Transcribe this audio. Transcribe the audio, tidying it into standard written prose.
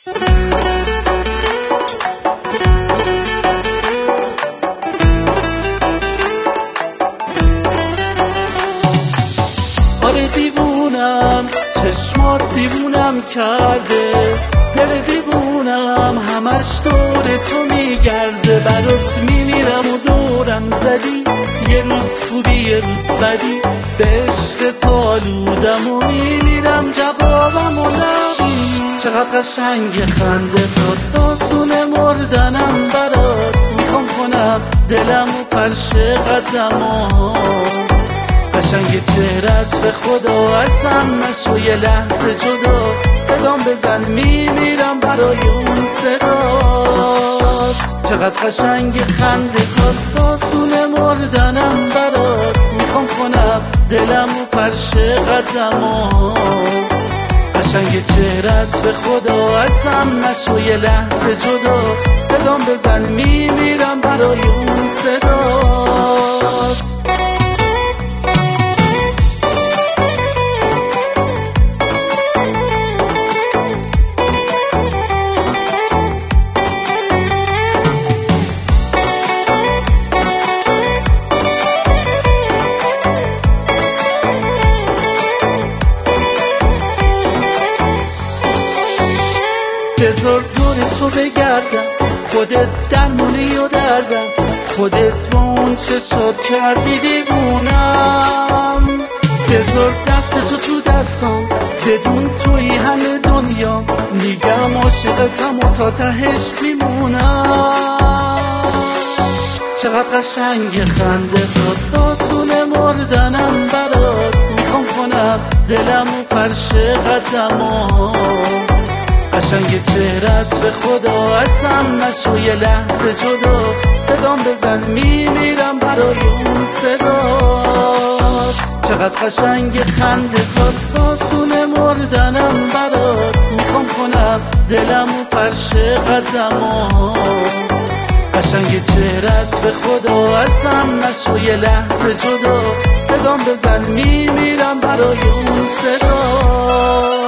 آره دیوونم، چشمات دیوونم کرده، دل دیوونم همش دور تو میگرده. برات میمیرم و دورم زدی، یه روز خوبی یه روز بدی، به عشق تو آلودم و میمیرم جوابم و نبی. چقدر قشنگ خنده هات، آسونه مردنم برات، میخوام کنم دلم و فرش قدمات. قشنگ چهرت به خدا ازم نشو یه لحظه جدا، صدام بزن میمیرم برای اون صدات. چقدر قشنگ خنده هات، آسونه مردنم برات، میخوام کنم دلم و فرش قدمات. قشنگ چهرت به خدا ازم نشو یه لحظه جدا، صدام بزن میمیرم برای اون صدات. بذار دور تو بگردم، خودت درمونی و دردم، خودت با اون چشات کردی دیوونم. بذار دست تو دستم، بدون توی همه دنیا میگم عاشقتم و تا تهش میمونم. چقدر قشنگ خنده هات، آسونه مردنم برات، میخوام کنم دلم و فرش قدمات. قشنگ چهرت به خدا ازم نشو یه لحظه جدا، صدام بزن میمیرم برای اون صدات. چقدر قشنگ خنده هات، آسونه مردنم برات، میخوام کنم دلم و فرش قدمات. قشنگ چهرت به خدا ازم نشو یه لحظه جدا، صدام بزن میمیرم برای اون صدات.